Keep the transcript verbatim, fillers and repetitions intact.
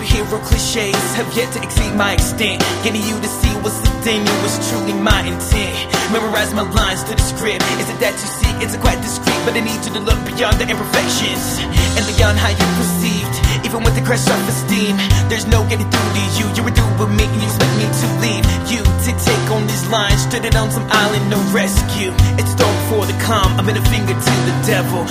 superhero cliches have yet to exceed my extent. Getting you to see what's within you was truly my intent. Memorize my lines to the script. Is it that you see? It's quite discreet, but I need you to look beyond the imperfections and beyond how you're perceived. Even with the crash self-esteem, there's no getting through to you. You were through with me and you expect me to leave you to take on these lines, stranded on some island, no rescue. It's the storm before the calm. I'm in a finger to the devil.